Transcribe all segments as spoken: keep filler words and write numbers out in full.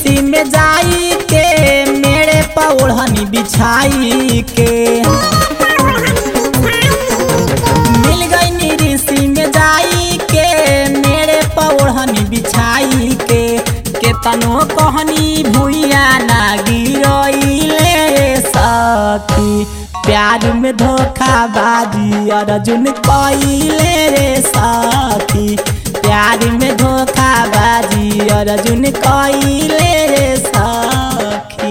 ऋषि में जाई के मेरे पौड़नी बिछाई के मिल गई ऋषि में जाई के मेरे पौड़नी बिछाई के केतनो कहनी भुइया ना गिरइले सखी प्यार में धोखाबाजी अर्जुन कइले रे सखी प्यार में धोखाबाजी अर्जुन कइले रे सखी।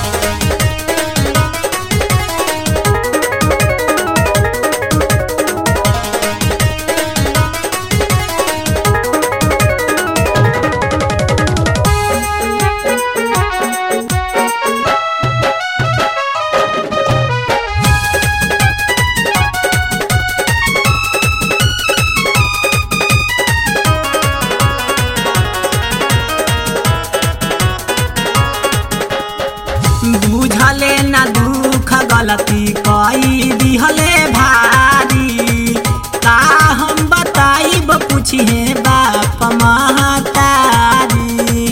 बुझले ना दुख गलती कई दिहले भारी का हम बताइब पूछिए बाप महतारी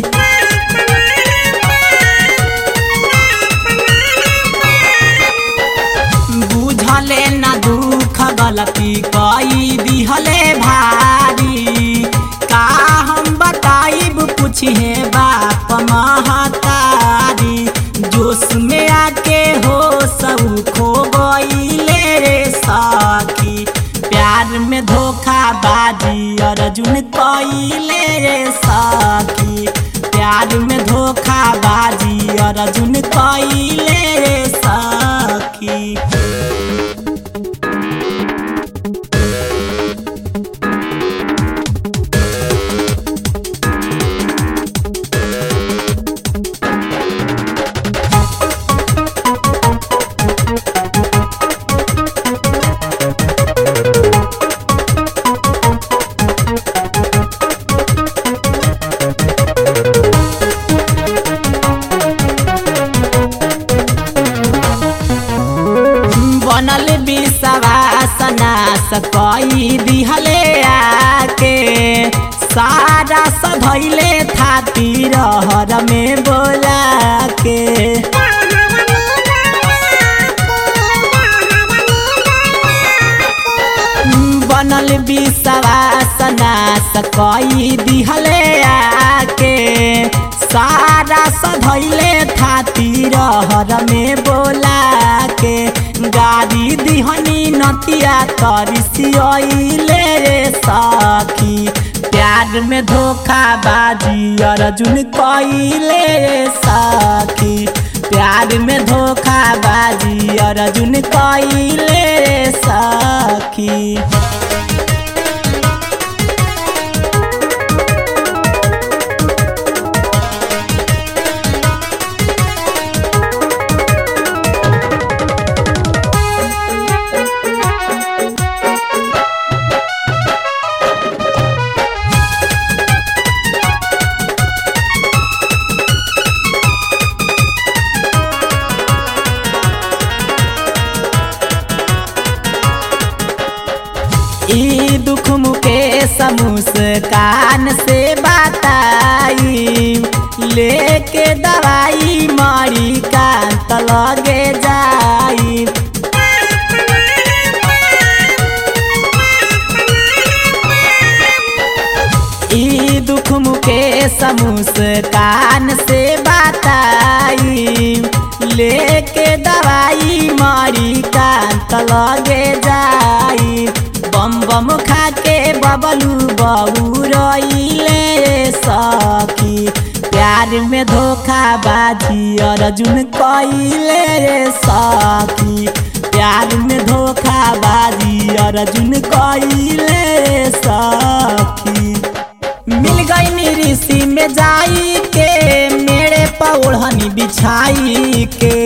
बुझले ना दुख गलती कई दिहले भारी का हम बताइब पूछिए बाप महतारी जोश में आके हो सब खो गइले रे सखी प्यार में धोखाबाजी अर्जुन कइले रे सखी प्यार में धोखाबाजी अर्जुन कइले रे सखी। बनल विश्वास नाश कई दिहले आके सारा सधैले थाती रहर में बोला के बनल विश्वास नाश कई दिहले आके सारा सधैले थाती रहर में बोला के गाड़ी दिहनी नतिया तरसियले रे सखी प्यार में धोखाबाजी अर्जुन कइले रे सखी प्यार में धोखाबाजी अर्जुन कइले रे सखी। ई दुख मुकेश मुस्कान से बताई लेके दवाई मरी कांत लगे जाई ई दुख मुकेश मुस्कान से बताई लेके दवाई मरी कांत लगे जाई बम बम खा के बबलू बबू रइले सखी प्यार में धोखाबाजी अर्जुन कइले रे सखी प्यार में धोखाबाजी अर्जुन कइले रे सखी मिल गई ऋषि में जाई के मेरे पौड़नी बिछाई के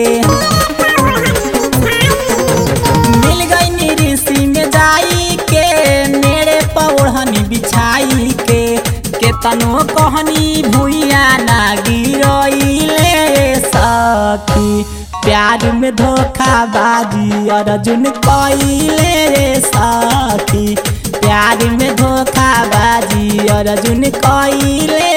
मिल गई ऋषि में जाई के मेरे पौड़नी बिछाई के केतनो कहनी भुइया ना गिरइले सखी प्यार में धोखाबाजी अर्जुन कइले रे सखी प्यार में धोखाबाजी अर्जुन कइले